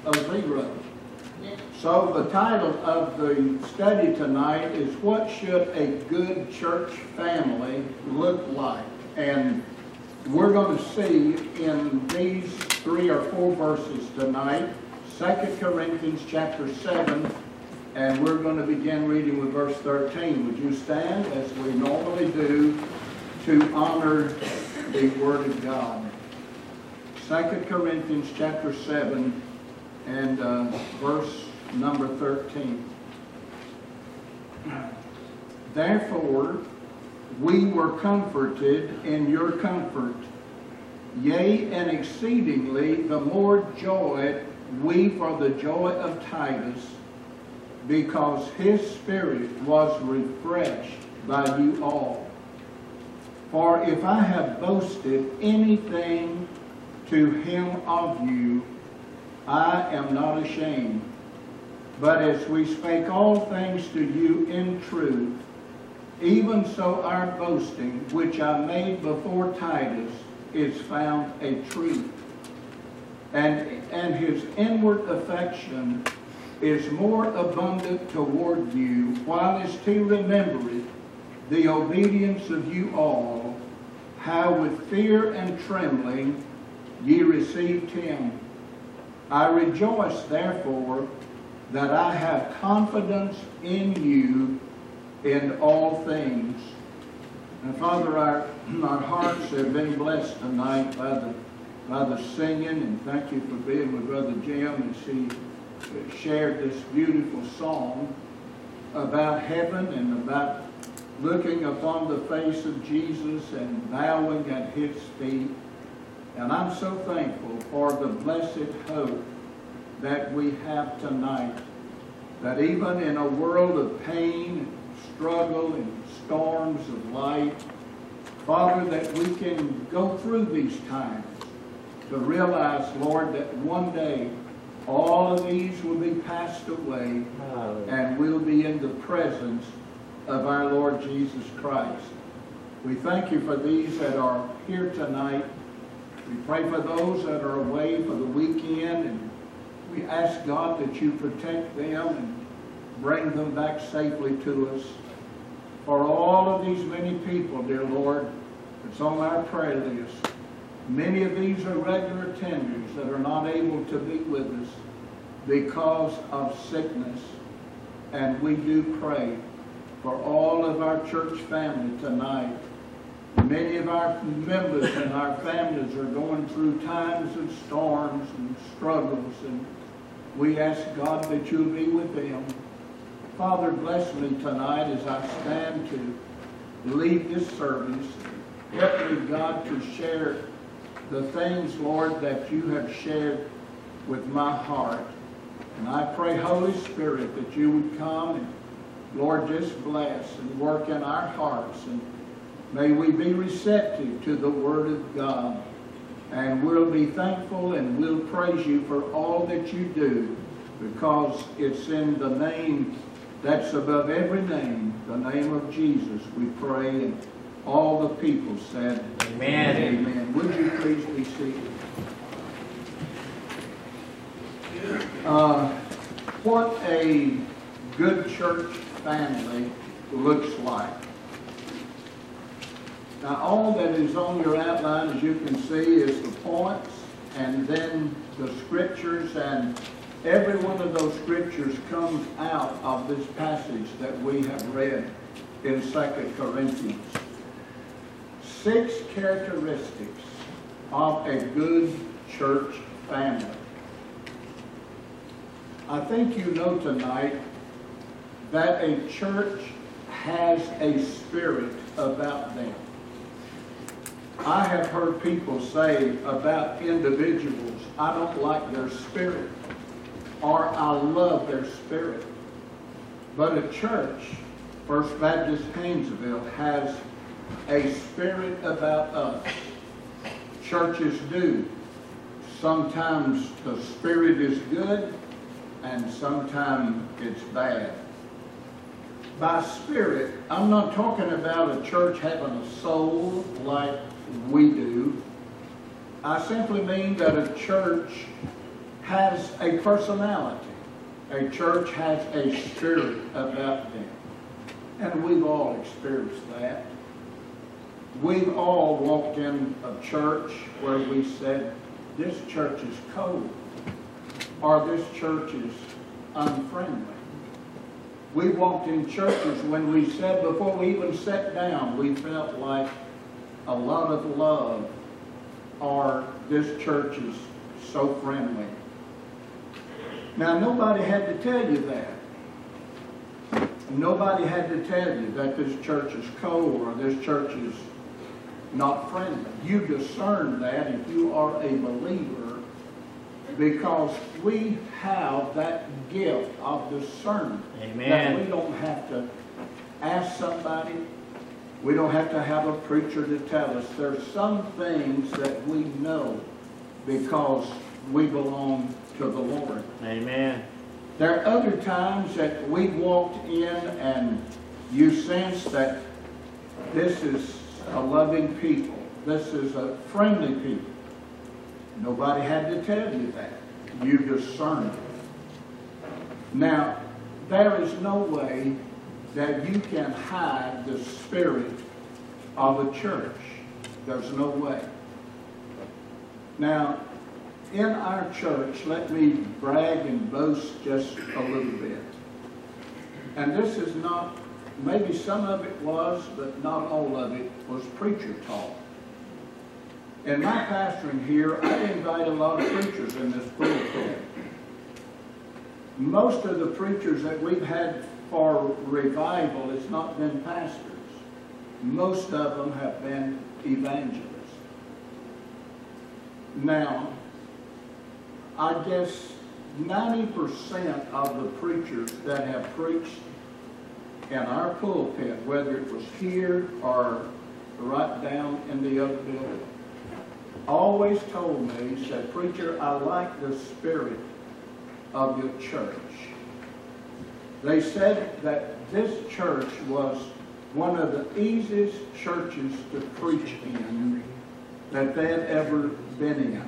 a zero. So the title of the study tonight is What Should a Good Church Family Look Like? And we're going to see in these 3 or 4 verses tonight, 2 Corinthians chapter 7, and we're going to begin reading with verse 13. Would you stand as we normally do to honor the Word of God? 2 Corinthians chapter 7 and verse number 13. Therefore, we were comforted in your comfort, yea, and exceedingly the more joyed we for the joy of Titus, because his spirit was refreshed by you all. For if I have boasted anything to him of you, I am not ashamed. But as we spake all things to you in truth, even so our boasting, which I made before Titus, is found a truth. And his inward affection is more abundant toward you, while he remembereth the obedience of you all, how with fear and trembling ye received him. I rejoice, therefore, that I have confidence in you in all things. And Father, our hearts have been blessed tonight by the singing, and thank you for being with Brother Jim as he shared this beautiful song about heaven and about looking upon the face of Jesus and bowing at his feet. And I'm so thankful for the blessed hope that we have tonight, that even in a world of pain and struggle and storms of life, Father, that we can go through these times to realize, Lord, that one day all of these will be passed away and we'll be in the presence of our Lord Jesus Christ. We thank you for these that are here tonight. We pray for those that are away for the weekend, and we ask God that you protect them and bring them back safely to us. For all of these many people, dear Lord, that's on our prayer list, many of these are regular attenders that are not able to be with us because of sickness. And we do pray for all of our church family tonight. Many of our members and our families are going through times of storms and struggles, and we ask God that you'll be with them. Father, bless me tonight as I stand to lead this service. Help me, God, to share the things, Lord, that you have shared with my heart. And I pray, Holy Spirit, that you would come and, Lord, just bless and work in our hearts. And may we be receptive to the Word of God. And we'll be thankful and we'll praise you for all that you do, because it's in the name that's above every name, the name of Jesus, we pray. And all the people said, Amen. Amen. Would you please be seated? What a good church family looks like. Now, all that is on your outline, as you can see, is the points and then the scriptures, and every one of those scriptures comes out of this passage that we have read in 2 Corinthians. 6 characteristics of a good church family. I think you know tonight that a church has a spirit about them. I have heard people say about individuals, I don't like their spirit, or I love their spirit. But a church, First Baptist Haynesville, has a spirit about us. Churches do. Sometimes the spirit is good, and sometimes it's bad. By spirit, I'm not talking about a church having a soul like we do. I simply mean that a church has a personality. A church has a spirit about them. And we've all experienced that. We've all walked in a church where we said, this church is cold, or this church is unfriendly. We walked in churches when we said, before we even sat down, we felt like a lot of love, or this church is so friendly. Now, nobody had to tell you that. Nobody had to tell you that this church is cold or this church is not friendly. You discern that if you are a believer, because we have that gift of discernment. Amen. That we don't have to ask somebody. We don't have to have a preacher to tell us. There's some things that we know because we belong to the Lord. Amen. There are other times that we walked in and you sense that this is a loving people. This is a friendly people. Nobody had to tell you that. You discern it. Now, there is no way that you can hide the spirit of a church. There's no way. Now, in our church, let me brag and boast just a little bit. And this is not, maybe some of it was, but not all of it was preacher talk. In my pastoring here, I invite a lot of preachers in this pulpit. Most of the preachers that we've had for revival has not been pastors. Most of them have been evangelists. Now, I guess 90% of the preachers that have preached in our pulpit, whether it was here or right down in the other building, always told me, said, "Preacher, I like the spirit of your church." They said that this church was one of the easiest churches to preach in that they had ever been in.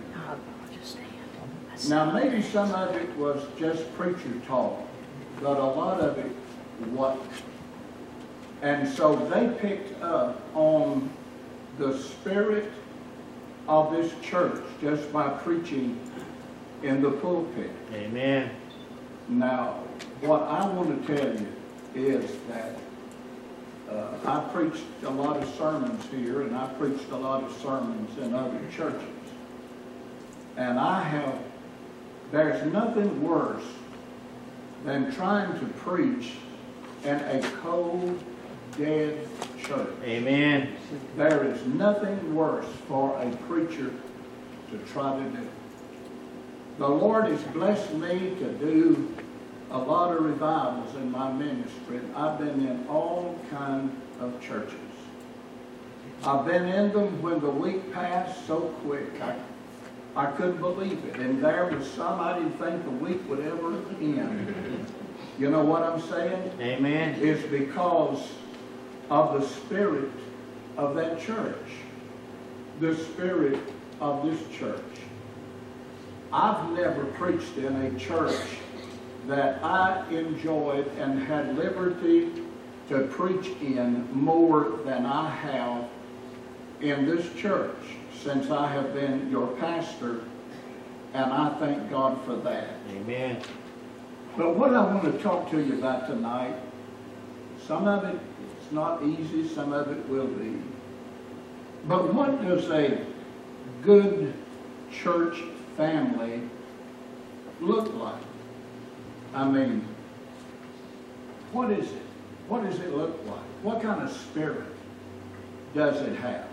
Now, maybe some of it was just preacher talk, but a lot of it wasn't. And so they picked up on the spirit of this church just by preaching in the pulpit. Amen. Now, what I want to tell you is that I preached a lot of sermons here, and I preached a lot of sermons in other churches. And there's nothing worse than trying to preach in a cold, dead church. Amen. There is nothing worse for a preacher to try to do. The Lord has blessed me to do a lot of revivals in my ministry. I've been in all kinds of churches. I've been in them when the week passed so quick. I couldn't believe it. And there was some I didn't think the week would ever end. You know what I'm saying? Amen. It's because of the spirit of that church. The spirit of this church. I've never preached in a church that I enjoyed and had liberty to preach in more than I have in this church since I have been your pastor, and I thank God for that. Amen. But what I want to talk to you about tonight, some of it is not easy, some of it will be. But what does a good church family look like? I mean, what is it? What does it look like? What kind of spirit does it have?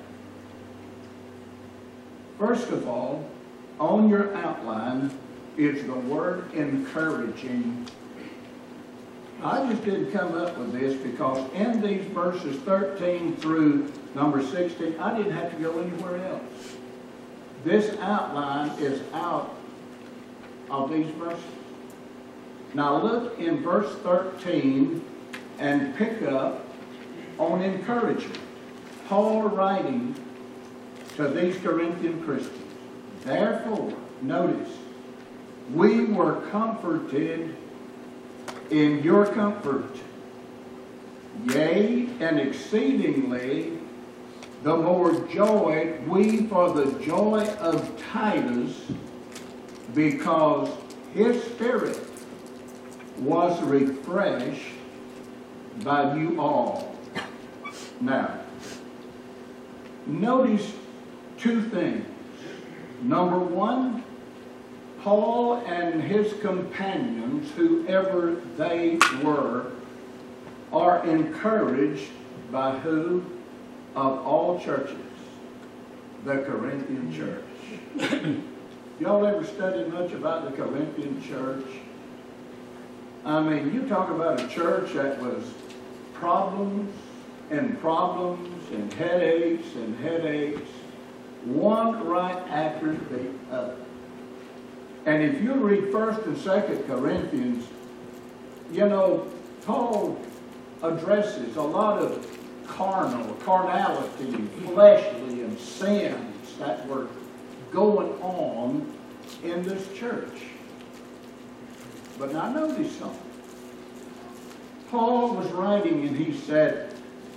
First of all, on your outline is the word encouraging. I just didn't come up with this because in these verses 13 through number 16, I didn't have to go anywhere else. This outline is out of these verses. Now look in verse 13 and pick up on encouragement. Paul writing to these Corinthian Christians. Therefore, notice, we were comforted in your comfort. Yea, and exceedingly the more joyed we for the joy of Titus, because his spirit was refreshed by you all. Now, notice two things. Number one, Paul and his companions, whoever they were, are encouraged by who? Of all churches? The Corinthian church. Y'all ever studied much about the Corinthian church? I mean, you talk about a church that was problems and headaches and headaches, one right after the other. And if you read 1st and 2nd Corinthians, you know, Paul addresses a lot of carnality, fleshly, and sins that were going on in this church. But now notice something. Paul was writing and he said,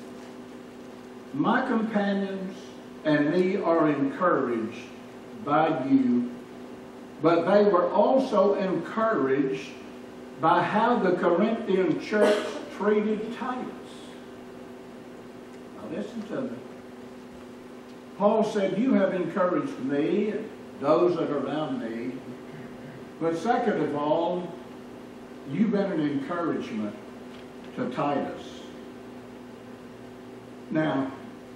my companions and me are encouraged by you, but they were also encouraged by how the Corinthian church treated Titus. Now listen to me. Paul said, you have encouraged me and those that are around me, but second of all, you've been an encouragement to Titus. Now,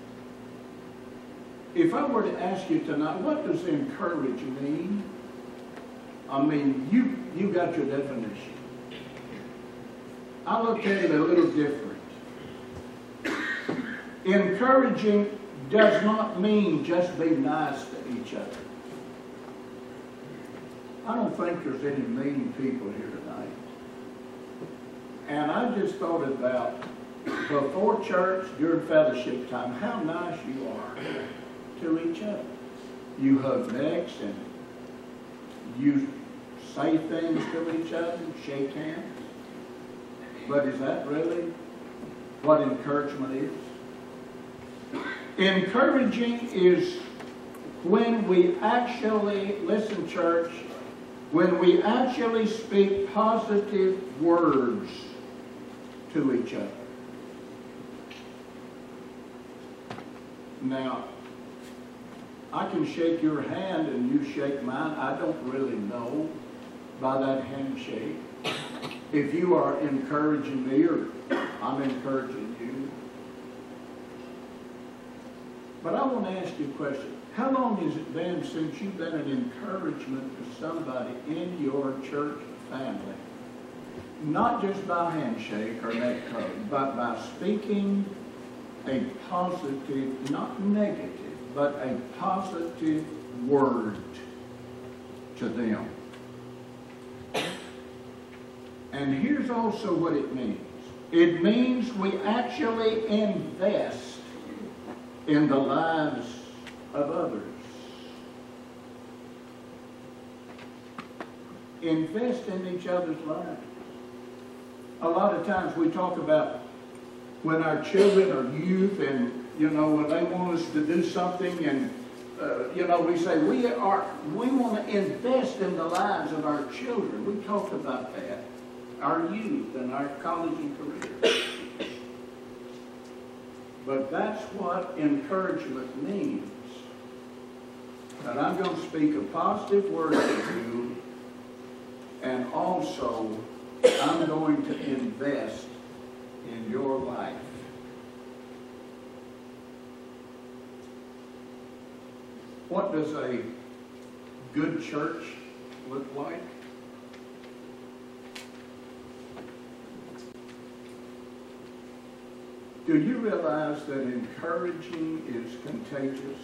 if I were to ask you tonight, what does encourage mean? I mean, you got your definition. I look at it a little different. Encouraging does not mean just be nice to each other. I don't think there's any mean people here tonight. And I just thought about, before church, during fellowship time, how nice you are to each other. You hug necks and you say things to each other, shake hands. But is that really what encouragement is? Encouraging is when we actually, listen church, when we actually speak positive words to each other. Now, I can shake your hand and you shake mine. I don't really know by that handshake if you are encouraging me or I'm encouraging you. But I want to ask you a question. How long has it been since you've been an encouragement to somebody in your church family? Not just by handshake or neck hug, but by speaking a positive, not negative, but a positive word to them. And here's also what it means. It means we actually invest in the lives of others. Invest in each other's lives. A lot of times we talk about when our children or youth and, you know, when they want us to do something and, you know, we say we want to invest in the lives of our children. We talked about that. Our youth and our college and career. But that's what encouragement means. That I'm going to speak a positive word to you, and also I'm going to invest in your life. What does a good church look like? Do you realize that encouraging is contagious?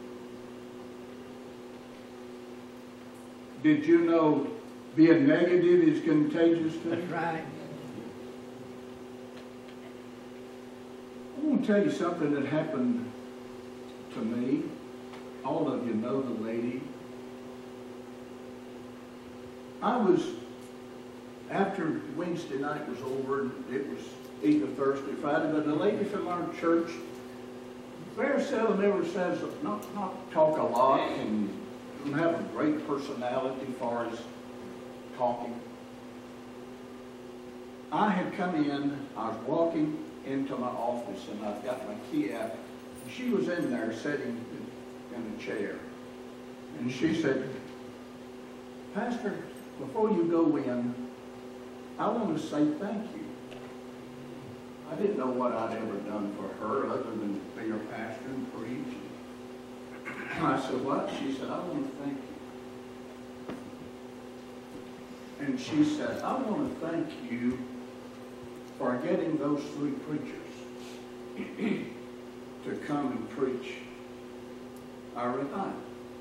Did you know being negative is contagious too? That's right. I want to tell you something that happened to me. All of you know the lady. I was, after Wednesday night was over, and it was either Thursday, Friday, but a lady from our church very seldom ever says, not talk a lot and don't have a great personality as far as talking. I had come in, I was walking into my office and I've got my key out. She was in there sitting in a chair. And she said, Pastor, before you go in, I want to say thank you. I didn't know what I'd ever done for her other than be a pastor and preach. And I said, what? She said, I want to thank you. And she said, I want to thank you for getting those 3 preachers to come and preach our revival.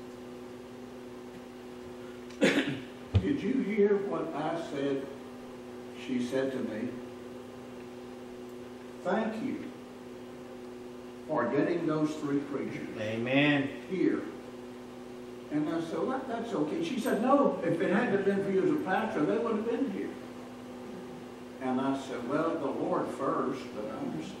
Did you hear what I said? She said to me, thank you for getting those 3 preachers. Amen. Here. And I said, well, that's okay. She said, no, if it hadn't been for you as a pastor, they would have been here. And I said, well, the Lord first, but I understand.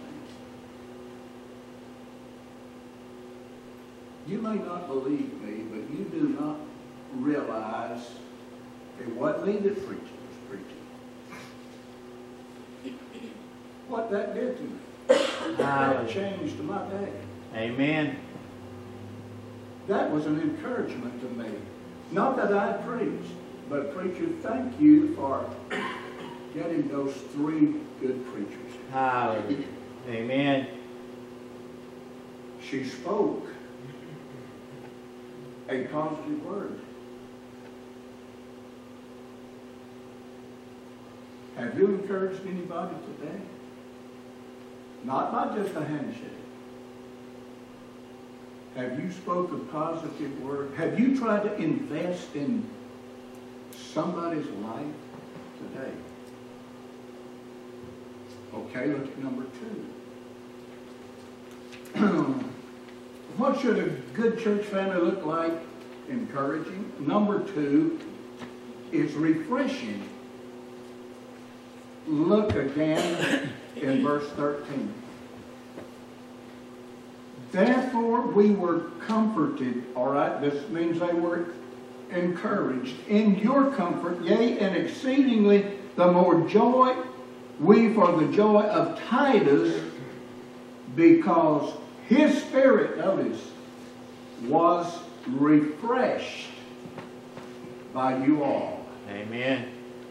You may not believe me, but you do not realize it wasn't me that preached, it was preaching. What that did to me. That changed my day. Amen. That was an encouragement to me. Not that I preached, but preacher, thank you for getting those 3 good preachers. Hallelujah. Amen. She spoke a positive word. Have you encouraged anybody today? Not by just a handshake. Have you spoke a positive word? Have you tried to invest in somebody's life today? Okay, look at number 2. What should a good church family look like? Encouraging. Number 2 is refreshing. Look again in verse 13. Therefore we were comforted, all right? This means they were encouraged. In your comfort, yea, and exceedingly the more joy, we for the joy of Titus, because his spirit, notice, was refreshed by you all. Amen.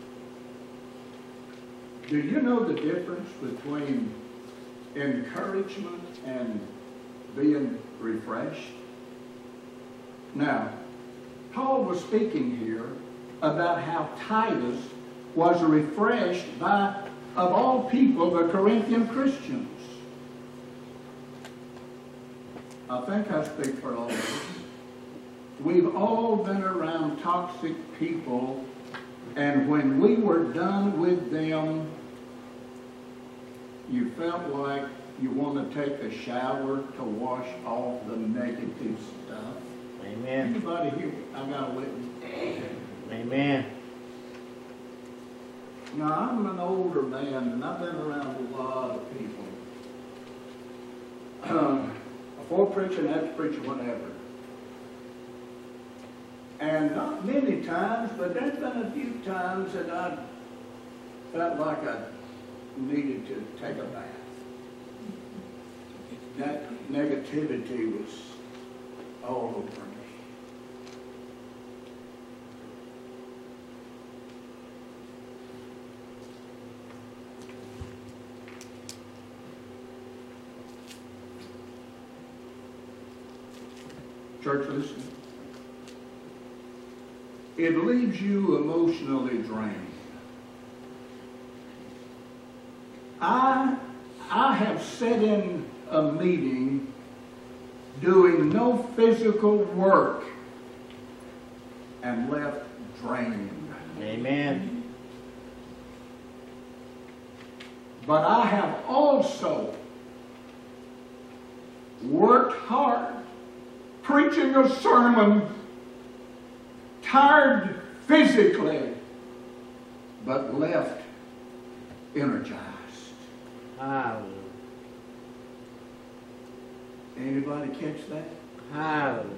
Do you know the difference between encouragement and being refreshed? Now, Paul was speaking here about how Titus was refreshed by, of all people, the Corinthian Christians. I think I speak for all of us. We've all been around toxic people, and when we were done with them, you felt like you want to take a shower to wash off the negative stuff. Amen. Anybody here? I got a witness. Amen. Now, I'm an older man, and I've been around a lot of people. Before preaching, after preaching, whatever. And not many times, but there's been a few times that I felt like I needed to take a bath. That negativity was all over me. Church, listen. It leaves you emotionally drained. I have sat in a meeting doing no physical work and left drained. Amen. But I have also worked hard preaching a sermon, tired physically but left energized. Hallelujah. Anybody catch that? Hallelujah.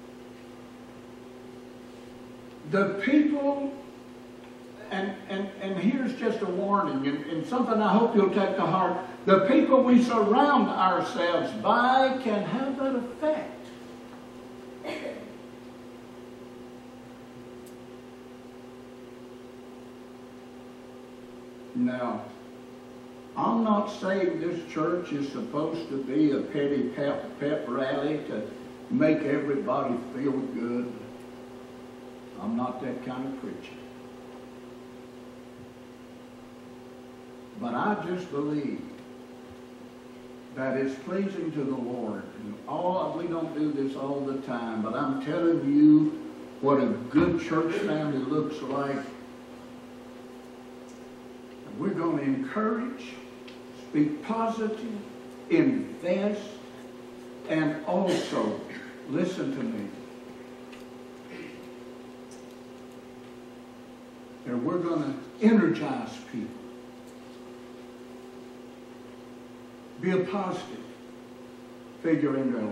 The people, and here's just a warning, and something I hope you'll take to heart. The people we surround ourselves by can have that effect. Now, I'm not saying this church is supposed to be a petty pep rally to make everybody feel good. I'm not that kind of preacher. But I just believe that it's pleasing to the Lord. And we don't do this all the time, but I'm telling you what a good church family looks like. We're going to encourage, speak positive, invest, and also, listen to me, and we're going to energize people. Be a positive figure in their life.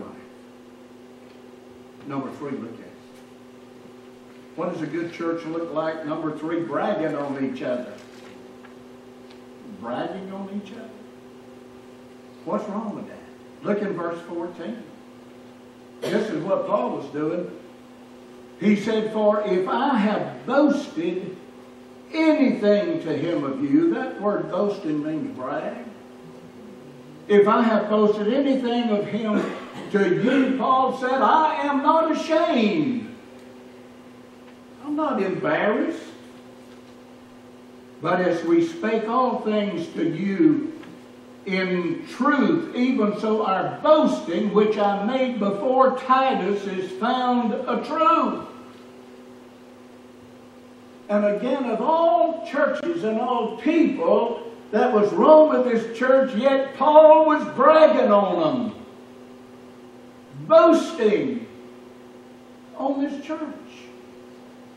Number 3, look at it. What does a good church look like? Number 3, bragging on each other. Bragging on each other? What's wrong with that? Look in verse 14. This is what Paul was doing. He said, "For if I have boasted anything to him of you," that word boasting means brag. "If I have boasted anything of him to you," Paul said, "I am not ashamed." I'm not embarrassed. "But as we spake all things to you in truth, even so our boasting, which I made before Titus, is found a truth." And again, of all churches and all people that was wrong with this church, yet Paul was bragging on them, boasting on this church.